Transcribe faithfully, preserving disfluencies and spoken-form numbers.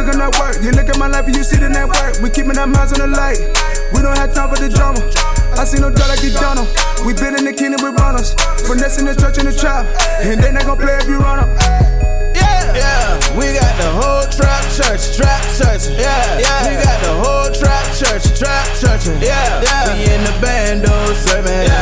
looking at work. You look at my life and you see the network. We keeping our minds on the light. We don't have time for the drama. I see no doubt like you done 'em. We been in the kingdom with runners. Finessing the church and the trap. And they not gon' play if you run up. Yeah, yeah, we got the whole trap church, trap church, yeah, yeah. We got the whole trap church, trap church, yeah, yeah. We in the bando serving,